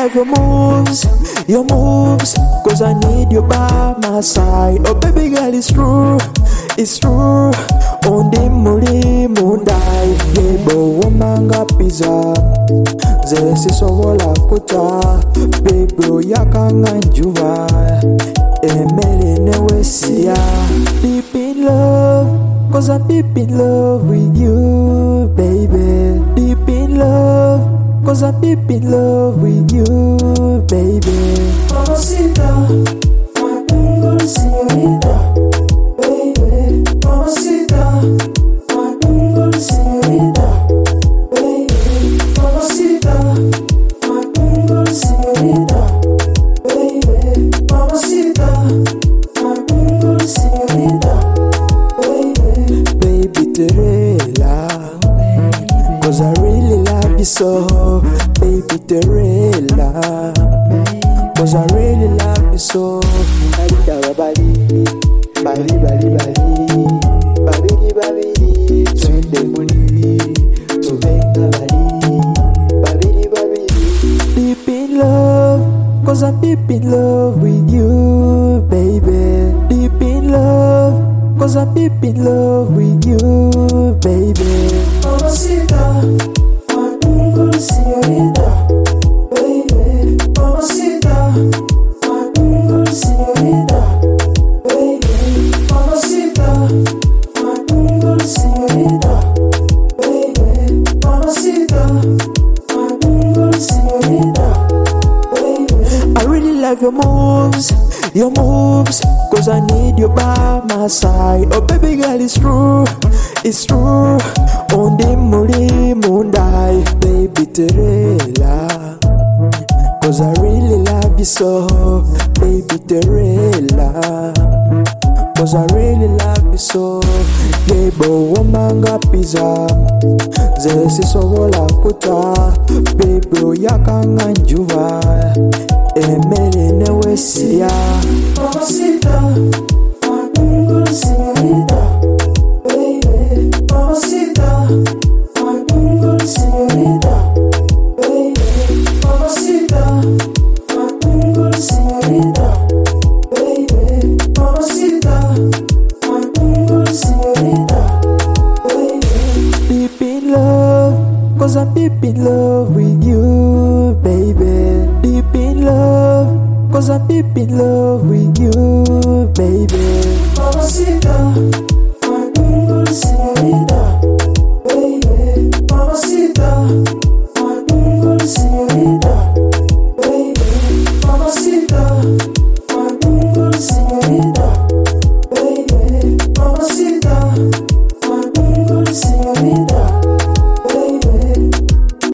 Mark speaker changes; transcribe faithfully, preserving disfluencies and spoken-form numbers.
Speaker 1: love your moves, your moves, cause I need you by my side. Oh baby girl, it's true, it's true. Undi muri mundai, yebo wamanga pizza. Zesi sowola kuta, baby oyakanga njuva. Emele newesia, deep in love, cause I'm deep in love with you, baby. Deep in love, cause I'm deep in love with you, baby. Mamacita, my beautiful señorita, baby. Mamacita, my beautiful señorita, baby. Mamacita, my beautiful señorita, baby. Mamacita, my beautiful señorita, baby. Baby Terela, cause I really love you so, baby Terela, cause I really love you so. Bali, bali, bali, bali, babidi, babidi, twende muli, tuvenga bali, babidi, babidi. Deep in love, cause I'm deep in love with you, baby. Deep in love, cause I'm deep in love with you, baby. Mamacita, my beautiful señorita, baby. Mamacita, my beautiful señorita, baby. Mamacita, my beautiful señorita, baby. Mamacita, my beautiful señorita, baby. I really love your moves, your moves, cause I need you by my side. Oh baby girl, it's true, it's true. Undi muri mundai, baby Terela, cause I really love you so, baby Terela, cause I really love you so. Yebo wamanga pizza, zesi sowola kuta, baby oyakanga njuva. Emele newesia, Mamacita, my beautiful señorita, baby. Mamacita, my beautiful señorita, baby. Mamacita, my beautiful señorita, baby. Mamacita, my beautiful señorita, baby. Deep in love, cause I'm deep in love with you, baby. Deep in love, cause I'm deep in love with you, baby.